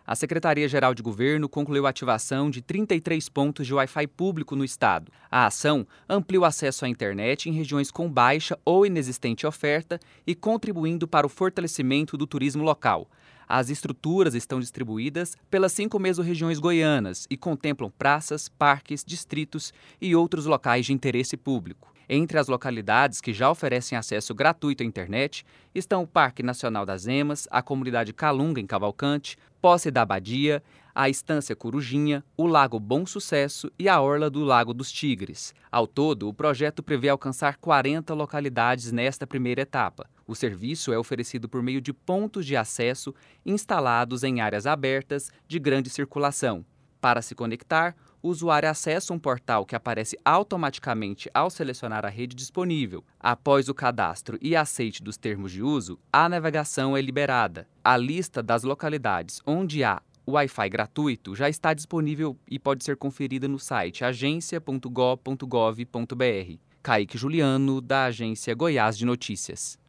A Secretaria-Geral de Governo concluiu a ativação de 33 pontos de Wi-Fi público no estado. A ação amplia o acesso à internet em regiões com baixa ou inexistente oferta e contribuindo para o fortalecimento do turismo local. As estruturas estão distribuídas pelas 5 mesorregiões goianas e contemplam praças, parques, distritos e outros locais de interesse público. Entre as localidades que já oferecem acesso gratuito à internet estão o Parque Nacional das Emas, a Comunidade Calunga, em Cavalcante, Posse da Abadia, a Estância Corujinha, o Lago Bom Sucesso e a Orla do Lago dos Tigres. Ao todo, o projeto prevê alcançar 40 localidades nesta primeira etapa. O serviço é oferecido por meio de pontos de acesso instalados em áreas abertas de grande circulação. Para se conectar, o usuário acessa um portal que aparece automaticamente ao selecionar a rede disponível. Após o cadastro e aceite dos termos de uso, a navegação é liberada. A lista das localidades onde há Wi-Fi gratuito já está disponível e pode ser conferida no site agencia.go.gov.br. Kaique Juliano, da Agência Goiás de Notícias.